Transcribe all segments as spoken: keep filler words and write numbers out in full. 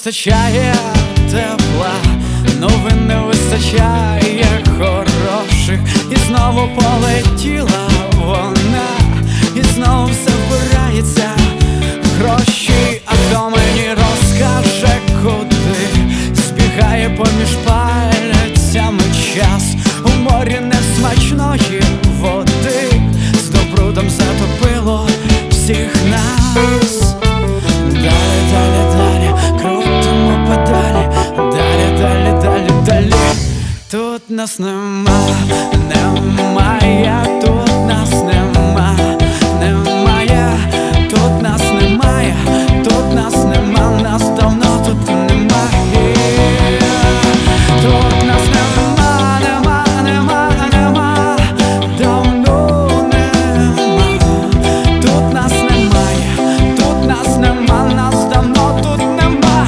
вистачає тепла, новин не вистачає хороших. І знову полетіла вона, і знову все вбирається в гроші. А хто мені розкаже, куди збігає поміж пальцями час? У морі несмачної води з добрудом затопило всіх нас. Далі, далі, далі, крутимо педалі, далі, далі, далі, далі. Тут нас нема, немає, тут нас нема, немає, тут нас немає, тут нас нема, нас давно тут немає. Тут нас нема, нема, нема, нема, давно нема. Тут нас немає, тут нас нема, нас давно тут нема.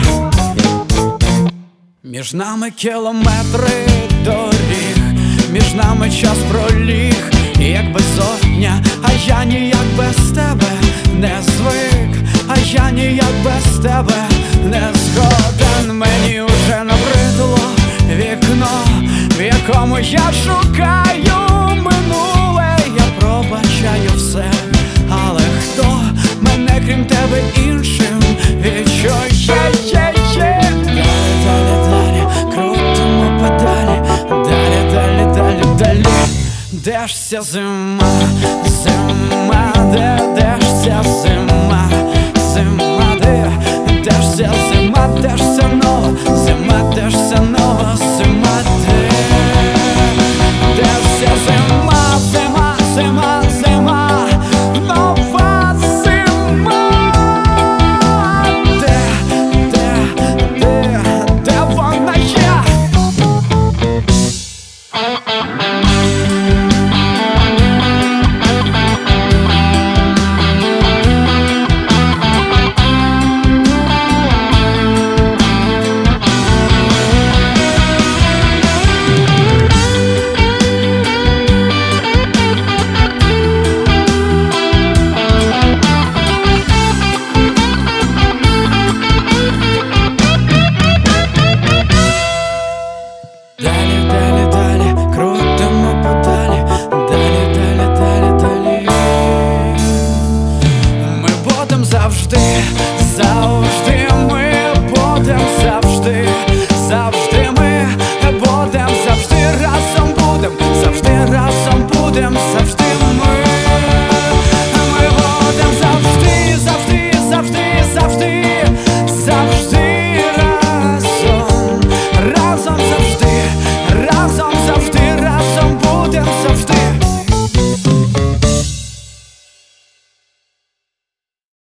Між нами кілометри доріг, між нами час проліг, як безодня. А я ніяк без тебе не звик, а я ніяк без тебе не згоден. Мені уже набридло вікно, в якому я шукаю минуле. Я пробачаю все, але хто мене крім тебе іншим відчує? Далі, далі, далі, крутимо педалі, далі, далі, далі, далі. Де ж ця зима, зима, де, де ж ця зима, зима, де, де ж ця зима, де ж ця нова зима, де ж ця нова зима, де, де ж ця зима, зима, зима, зима, нова зима, де, де, де, де вона є? Далі, далі, далі, крутимо педалі, далі, далі, далі, далі. Ми будем завжди, завжди, ми будем завжди, завжди ми будем, завжди разом будем, завжди разом будем, завжди.